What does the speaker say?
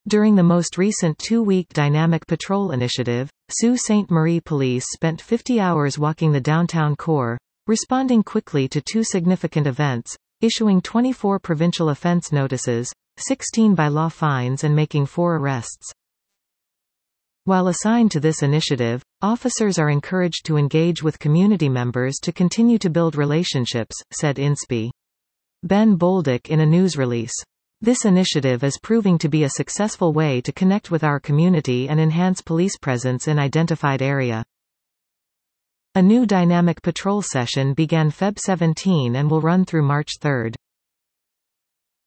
During the most recent 2-week Dynamic Patrol initiative, Sault Ste. Marie Police spent 50 hours walking the downtown core, responding quickly to 2 significant events, issuing 24 provincial offense notices, 16 by-law fines and making 4 arrests. While assigned to this initiative, officers are encouraged to engage with community members to continue to build relationships, said INSP. Ben Bolduc in a news release. This initiative is proving to be a successful way to connect with our community and enhance police presence in identified area. A new Dynamic Patrol session began Feb 17 and will run through March 3.